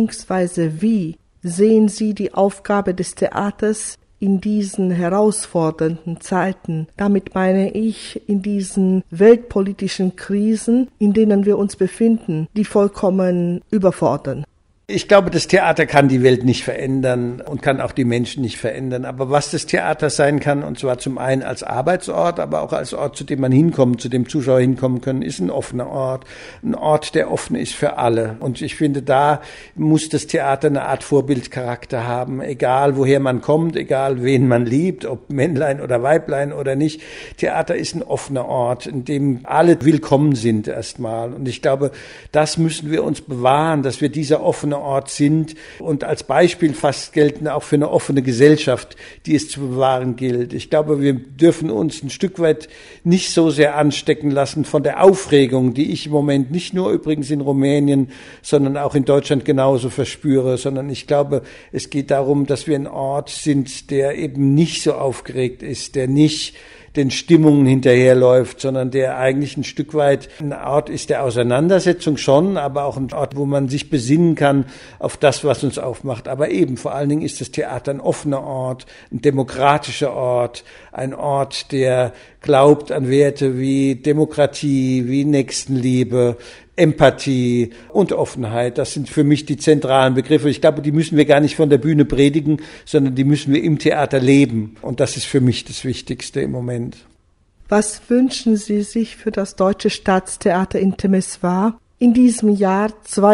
bzw. wie sehen Sie die Aufgabe des Theaters in diesen herausfordernden Zeiten? Damit meine ich in diesen weltpolitischen Krisen, in denen wir uns befinden, die vollkommen überfordern. Ich glaube, das Theater kann die Welt nicht verändern und kann auch die Menschen nicht verändern. Aber was das Theater sein kann, und zwar zum einen als Arbeitsort, aber auch als Ort, zu dem man hinkommt, zu dem Zuschauer hinkommen können, ist ein offener Ort. Ein Ort, der offen ist für alle. Und ich finde, da muss das Theater eine Art Vorbildcharakter haben. Egal, woher man kommt, egal, wen man liebt, ob Männlein oder Weiblein oder nicht. Theater ist ein offener Ort, in dem alle willkommen sind erstmal. Und ich glaube, das müssen wir uns bewahren, dass wir dieser offene Ort sind und als Beispiel fast gelten auch für eine offene Gesellschaft, die es zu bewahren gilt. Ich glaube, wir dürfen uns ein Stück weit nicht so sehr anstecken lassen von der Aufregung, die ich im Moment nicht nur übrigens in Rumänien, sondern auch in Deutschland genauso verspüre, sondern ich glaube, es geht darum, dass wir ein Ort sind, der eben nicht so aufgeregt ist, der nicht den Stimmungen hinterherläuft, sondern der eigentlich ein Stück weit ein Ort ist der Auseinandersetzung schon, aber auch ein Ort, wo man sich besinnen kann auf das, was uns aufmacht. Aber eben vor allen Dingen ist das Theater ein offener Ort, ein demokratischer Ort, ein Ort, der glaubt an Werte wie Demokratie, wie Nächstenliebe, Empathie und Offenheit. Das sind für mich die zentralen Begriffe. Ich glaube, die müssen wir gar nicht von der Bühne predigen, sondern die müssen wir im Theater leben. Und das ist für mich das Wichtigste im Moment. Was wünschen Sie sich für das Deutsche Staatstheater in Temeswar in diesem Jahr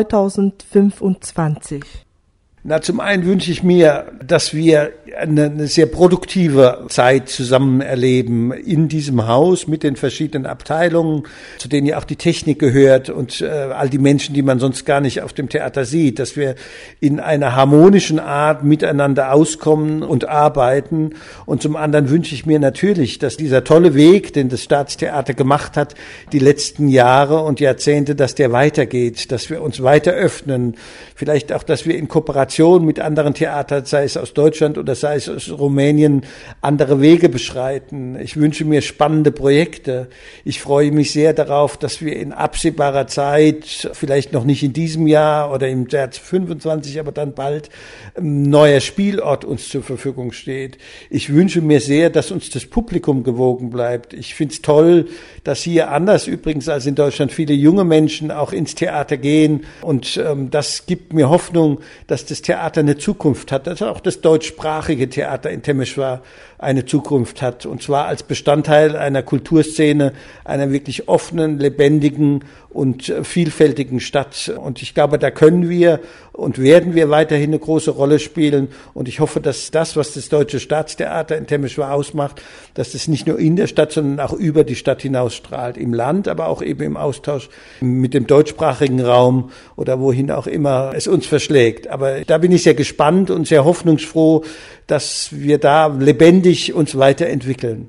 zweitausendfünfundzwanzig? Na, zum einen wünsche ich mir, dass wir eine, eine sehr produktive Zeit zusammen erleben in diesem Haus mit den verschiedenen Abteilungen, zu denen ja auch die Technik gehört und äh, all die Menschen, die man sonst gar nicht auf dem Theater sieht, dass wir in einer harmonischen Art miteinander auskommen und arbeiten. Und zum anderen wünsche ich mir natürlich, dass dieser tolle Weg, den das Staatstheater gemacht hat, die letzten Jahre und Jahrzehnte, dass der weitergeht, dass wir uns weiter öffnen, vielleicht auch, dass wir in Kooperation mit anderen Theatern, sei es aus Deutschland oder sei es aus Rumänien, andere Wege beschreiten. Ich wünsche mir spannende Projekte. Ich freue mich sehr darauf, dass wir in absehbarer Zeit, vielleicht noch nicht in diesem Jahr oder im Jahr fünfundzwanzig, aber dann bald, ein neuer Spielort uns zur Verfügung steht. Ich wünsche mir sehr, dass uns das Publikum gewogen bleibt. Ich finde es toll, dass hier anders übrigens als in Deutschland viele junge Menschen auch ins Theater gehen und ähm, das gibt mir Hoffnung, dass das Theater eine Zukunft hat, dass auch das deutschsprachige Theater in Temeswar eine Zukunft hat, und zwar als Bestandteil einer Kulturszene, einer wirklich offenen, lebendigen und vielfältigen Stadt. Und ich glaube, da können wir und werden wir weiterhin eine große Rolle spielen. Und ich hoffe, dass das, was das Deutsche Staatstheater in Temeswar ausmacht, dass das nicht nur in der Stadt, sondern auch über die Stadt hinausstrahlt, im Land, aber auch eben im Austausch mit dem deutschsprachigen Raum oder wohin auch immer es uns verschlägt. Aber da bin ich sehr gespannt und sehr hoffnungsfroh, dass wir da lebendig uns weiterentwickeln.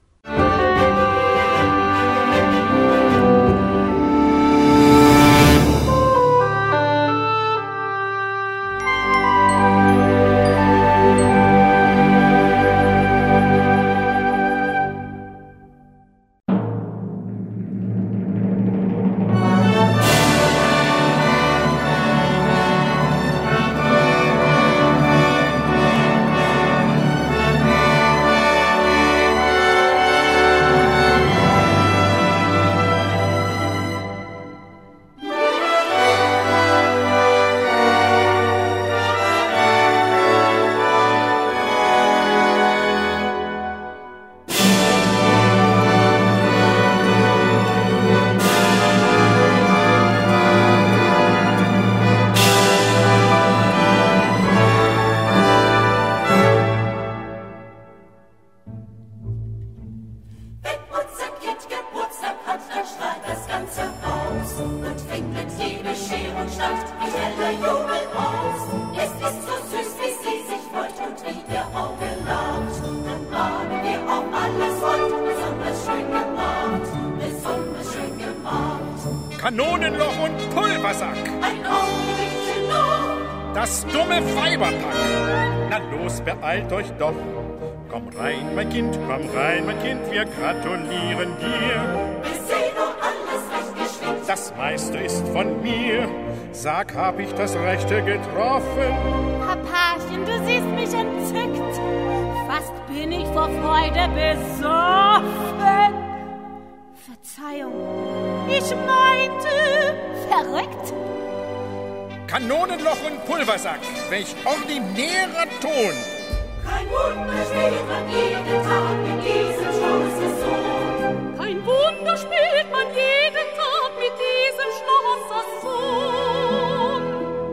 Kanonenloch und Pulversack. Ein Augenblickchen noch. Das dumme Weiberpack. Na los, beeilt euch doch. Komm rein, mein Kind, komm rein, mein Kind, wir gratulieren dir. Wir sehen nun alles recht geschwind. Das meiste ist von mir. Sag, hab ich das Rechte getroffen? Papachen, du siehst mich entzückt. Fast bin ich vor Freude besoffen. Verzeihung, ich meinte verrückt. Kanonenloch und Pulversack, welch ordinärer Ton. Kein Wunder spielt man jeden Tag mit diesem Schlossersohn. Kein Wunder spielt man jeden Tag mit diesem Schlossersohn.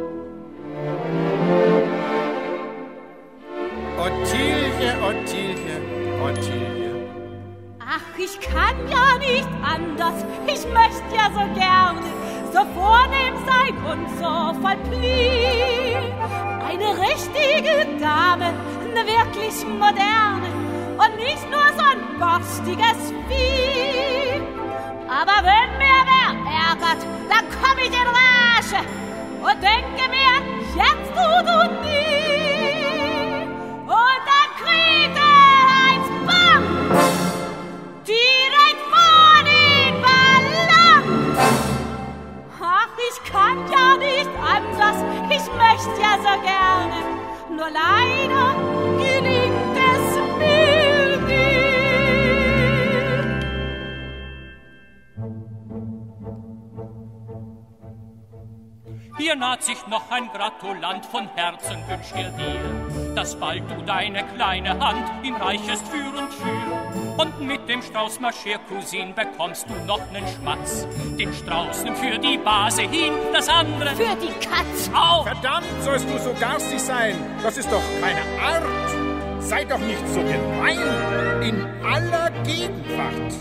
Ottilie, Ottilie, Ottilie. Ach, ich kann ja nicht anders. Ich möchte ja so gerne so vornehm sein und so voll Pli. Eine richtige Dame, eine wirklich moderne und nicht nur so ein borstiges Vieh. Aber wenn mir wer ärgert, dann komm ich in Rage und denke mir, jetzt du, du nie. Und dann kriegt er eins, bam, direkt vor den Ballon. Ach, ich kann ja nicht anders, ich möchte ja so gerne, nur leider gelingt es mir nicht. Hier naht sich noch ein Gratulant, von Herzen wünsch er dir, dass bald du deine kleine Hand ihm reichest für und für. Und mit dem Strauß Mascher, Cousin, bekommst du noch nen Schmatz. Den Strauß nimm für die Base hin, das andere für die Katz. Auf! Verdammt, sollst du so garstig sein? Das ist doch keine Art. Sei doch nicht so gemein in aller Gegenwart.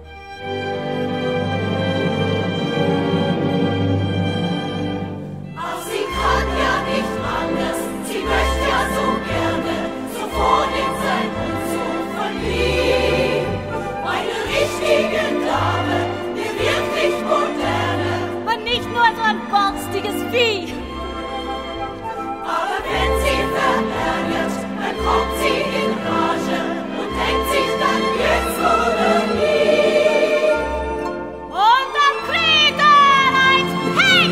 Ach, sie kann ja nicht anders. Sie möchte ja so gerne so vornehm sein und so verliebt. Eine richtige Dame, eine wirklich moderne. Und nicht nur so ein borstiges Vieh. Aber wenn sie verärgert, dann kommt sie in Rage und denkt sich dann jetzt oder nie. Und dann kriegt er ein Peng,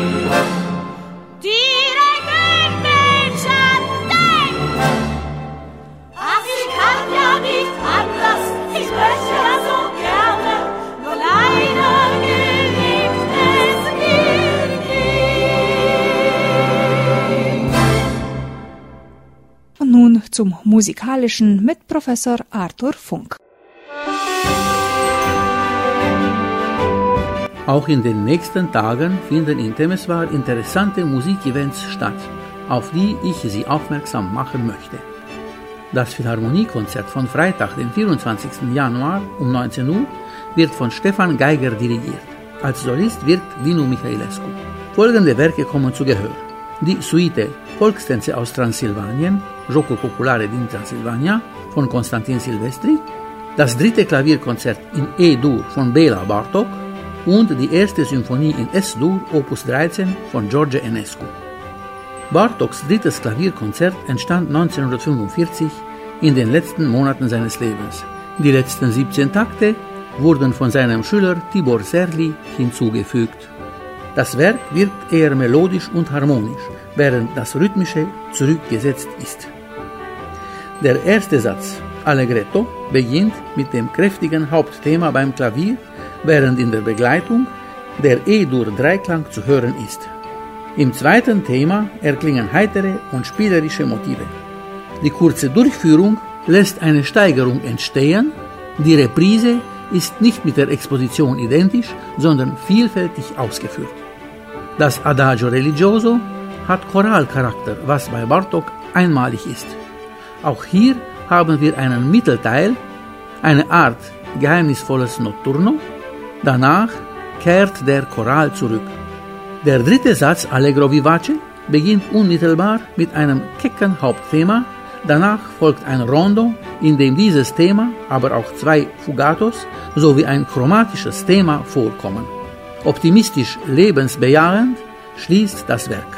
direkt in den Schatten. Ach, ich kann ja nicht anders, ich möchte ja so gerne, nur leider gelingt es ihr nie. Und nun zum Musikalischen mit Professor Arthur Funk. Auch in den nächsten Tagen finden in Temeswar interessante Musikevents statt, auf die ich Sie aufmerksam machen möchte. Das Philharmoniekonzert von Freitag, den vierundzwanzigsten Januar um neunzehn Uhr wird von Stefan Geiger dirigiert. Als Solist wirkt Dinu Mihailescu. Folgende Werke kommen zu Gehör: die Suite Volkstänze aus Transsilvanien, Jocul Populare din Transilvania von Konstantin Silvestri, das dritte Klavierkonzert in E-Dur von Béla Bartók und die erste Symphonie in S-Dur, Opus dreizehn von George Enescu. Bartóks drittes Klavierkonzert entstand neunzehnhundertfünfundvierzig in den letzten Monaten seines Lebens. Die letzten siebzehn Takte wurden von seinem Schüler Tibor Serli hinzugefügt. Das Werk wirkt eher melodisch und harmonisch, während das Rhythmische zurückgesetzt ist. Der erste Satz, Allegretto, beginnt mit dem kräftigen Hauptthema beim Klavier, während in der Begleitung der E-Dur-Dreiklang zu hören ist. Im zweiten Thema erklingen heitere und spielerische Motive. Die kurze Durchführung lässt eine Steigerung entstehen. Die Reprise ist nicht mit der Exposition identisch, sondern vielfältig ausgeführt. Das Adagio Religioso hat Choralcharakter, was bei Bartók einmalig ist. Auch hier haben wir einen Mittelteil, eine Art geheimnisvolles Notturno. Danach kehrt der Choral zurück. Der dritte Satz, Allegro vivace, beginnt unmittelbar mit einem kecken Hauptthema. Danach folgt ein Rondo, in dem dieses Thema, aber auch zwei Fugatos sowie ein chromatisches Thema vorkommen. Optimistisch lebensbejahend schließt das Werk.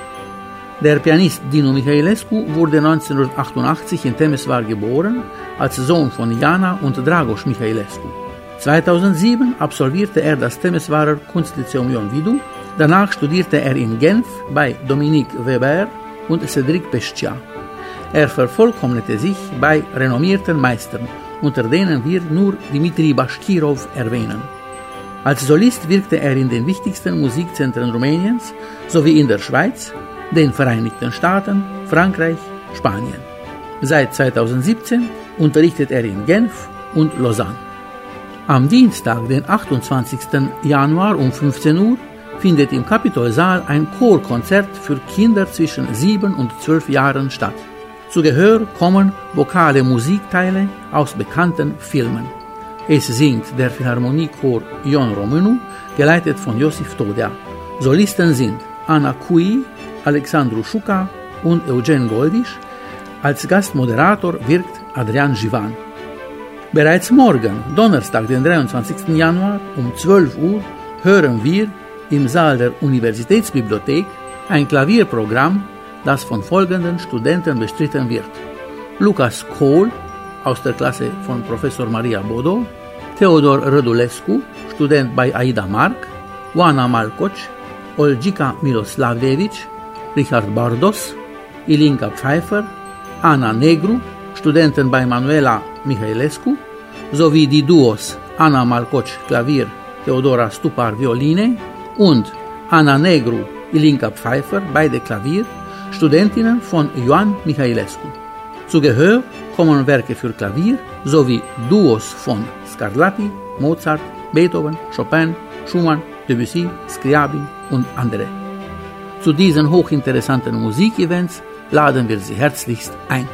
Der Pianist Dinu Mihailescu wurde neunzehnhundertachtundachtzig in Temeswar geboren, als Sohn von Jana und Dragoș Mihailescu. zweitausendsieben absolvierte er das Temeswarer Kunstlyzeum Ion Vidu, danach studierte er in Genf bei Dominique Weber und Cédric Pescia. Er vervollkommnete sich bei renommierten Meistern, unter denen wir nur Dmitri Bashkirov erwähnen. Als Solist wirkte er in den wichtigsten Musikzentren Rumäniens sowie in der Schweiz, den Vereinigten Staaten, Frankreich, Spanien. Seit zweitausendsiebzehn unterrichtet er in Genf und Lausanne. Am Dienstag, den achtundzwanzigsten Januar um fünfzehn Uhr, findet im Kapitolsaal ein Chorkonzert für Kinder zwischen sieben und zwölf Jahren statt. Zu Gehör kommen vokale Musikteile aus bekannten Filmen. Es singt der Philharmoniechor Ion Românu, geleitet von Iosif Todea. Solisten sind Ana Cui, Alexandru Șuca und Eugen Goldiș. Als Gastmoderator wirkt Adrian Jivan. Bereits morgen, Donnerstag, den dreiundzwanzigsten Januar um zwölf Uhr, hören wir im Saal der Universitätsbibliothek ein Klavierprogramm, das von folgenden Studenten bestritten wird: Lukas Kohl aus der Klasse von Professor Maria Bodo, Theodor Rădulescu, Student bei Aida Mark, Oana Malcoc, Olgica Miloslavljević, Richard Bardos, Ilinca Pfeiffer, Ana Negru, Studenten bei Manuela Mihailescu, sowie die Duos Ana Malcoc Klavier, Theodora Stupar Violine und Ana Negru, Ilinca Pfeiffer, beide Klavier, Studentinnen von Ioan Mihailescu. Zu Gehör kommen Werke für Klavier sowie Duos von Scarlatti, Mozart, Beethoven, Chopin, Schumann, Debussy, Scriabin und andere. Zu diesen hochinteressanten Musikevents laden wir Sie herzlichst ein.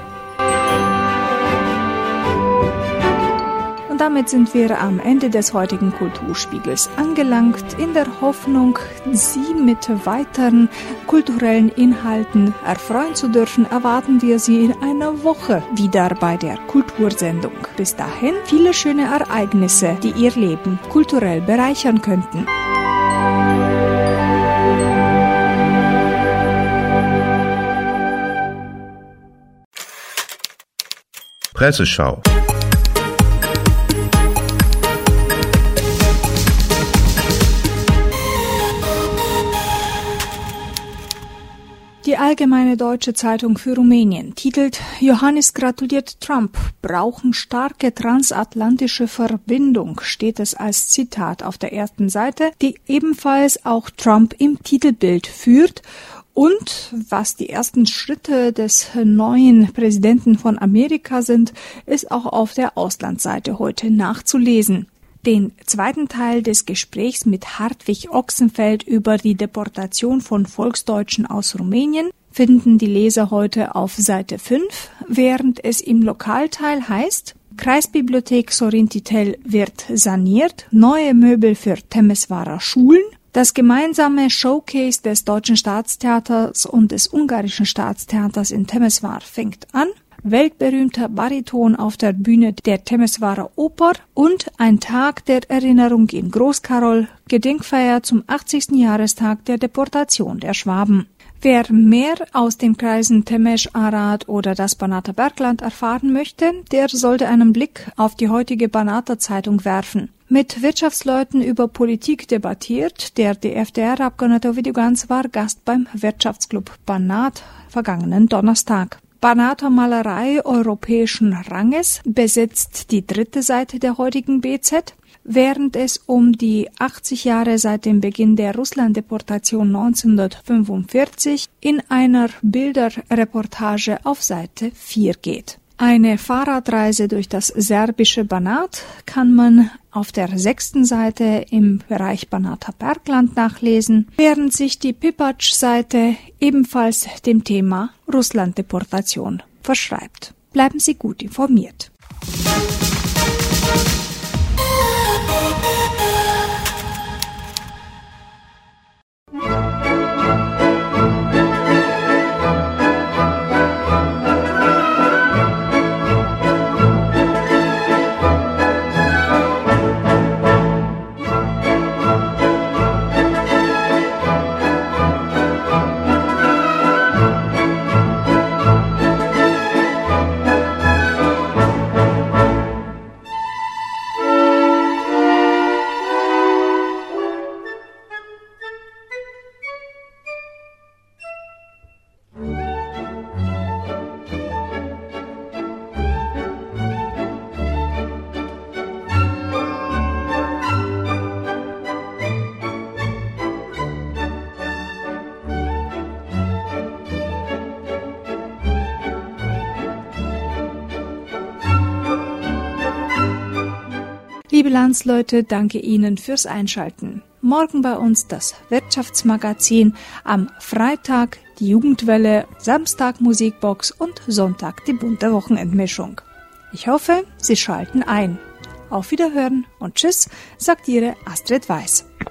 Und damit sind wir am Ende des heutigen Kulturspiegels angelangt. In der Hoffnung, Sie mit weiteren kulturellen Inhalten erfreuen zu dürfen, erwarten wir Sie in einer Woche wieder bei der Kultursendung. Bis dahin viele schöne Ereignisse, die Ihr Leben kulturell bereichern könnten. Presseschau. Die Allgemeine Deutsche Zeitung für Rumänien titelt: Iohannis gratuliert Trump, brauchen starke transatlantische Verbindung, steht es als Zitat auf der ersten Seite, die ebenfalls auch Trump im Titelbild führt. Und was die ersten Schritte des neuen Präsidenten von Amerika sind, ist auch auf der Auslandsseite heute nachzulesen. Den zweiten Teil des Gesprächs mit Hartwig Ochsenfeld über die Deportation von Volksdeutschen aus Rumänien finden die Leser heute auf Seite fünf, während es im Lokalteil heißt: Kreisbibliothek Sorin Titel wird saniert, neue Möbel für Temeswarer Schulen. Das gemeinsame Showcase des Deutschen Staatstheaters und des Ungarischen Staatstheaters in Temeswar fängt an. Weltberühmter Bariton auf der Bühne der Temeswarer Oper und ein Tag der Erinnerung in Großkarol, Gedenkfeier zum achtzigsten Jahrestag der Deportation der Schwaben. Wer mehr aus den Kreisen Temes, Arad oder das Banater Bergland erfahren möchte, der sollte einen Blick auf die heutige Banater Zeitung werfen. Mit Wirtschaftsleuten über Politik debattiert, der D F D R-Abgeordnete Ovidiu Ganz war Gast beim Wirtschaftsclub Banat vergangenen Donnerstag. Banater Malerei europäischen Ranges besetzt die dritte Seite der heutigen B Z, während es um die achtzig Jahre seit dem Beginn der Russland-Deportation neunzehnhundertfünfundvierzig in einer Bilderreportage auf Seite vier geht. Eine Fahrradreise durch das serbische Banat kann man auf der sechsten Seite im Bereich Banater Bergland nachlesen, während sich die Pipatsch-Seite ebenfalls dem Thema Russland-Deportation verschreibt. Bleiben Sie gut informiert. Liebe Landsleute, danke Ihnen fürs Einschalten. Morgen bei uns das Wirtschaftsmagazin, am Freitag die Jugendwelle, Samstag Musikbox und Sonntag die bunte Wochenendmischung. Ich hoffe, Sie schalten ein. Auf Wiederhören und Tschüss, sagt Ihre Astrid Weiß.